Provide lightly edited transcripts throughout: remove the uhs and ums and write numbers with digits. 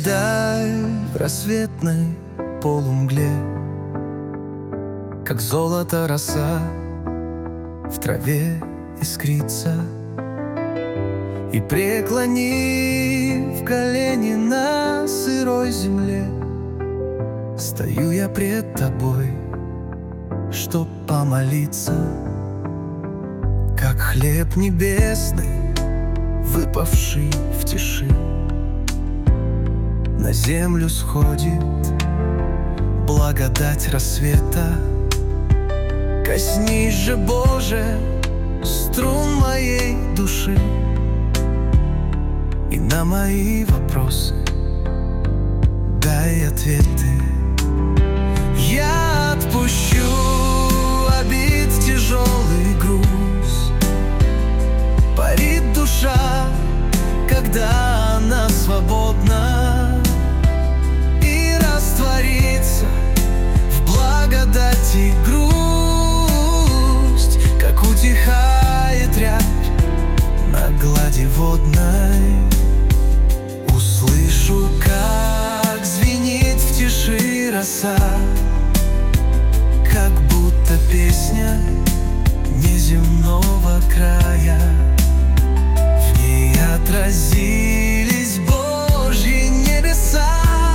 дай в рассветной полумгле, как золото роса в траве искрится. И преклонив колени на сырой земле, стою я пред тобой, чтоб помолиться. Как хлеб небесный, выпавший в тиши, на землю сходит благодать рассвета. Коснись же, Боже, струн моей души, и на мои вопросы дай ответы. Я отпущу обид тяжелый груз, парит душа, когда она свободна, и растворится в благодати грусть, как утихает рябь на глади водной. Услышу, как звенит в тиши роса, как будто песня неземного края. В ней отразились Божьи небеса,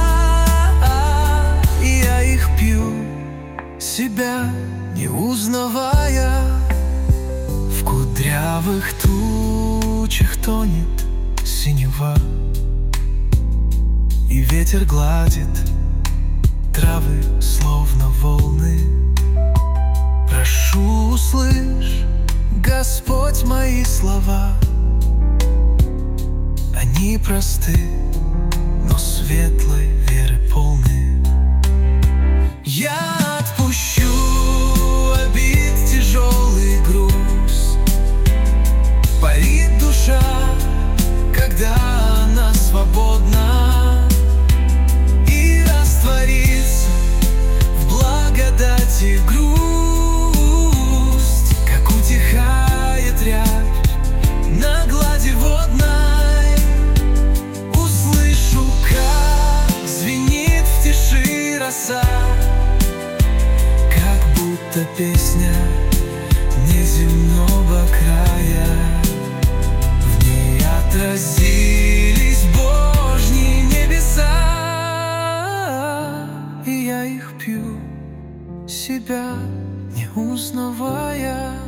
и я их пью, себя не узнавая. В кудрявых тучах тонет синева, и ветер гладит травы, словно волны. Прошу, услышь, Господь, мои слова. Они просты, но светлой веры полны. Я отпущу обид тяжелый груз, парит душа, когда она свободна, и растворится в благодати грусть, как утихает рябь на глади водной. Услышу, как звенит в тиши роса, как будто песня неземного края. В ней отразились Божьи небеса, и я их пью, себя не узнавая.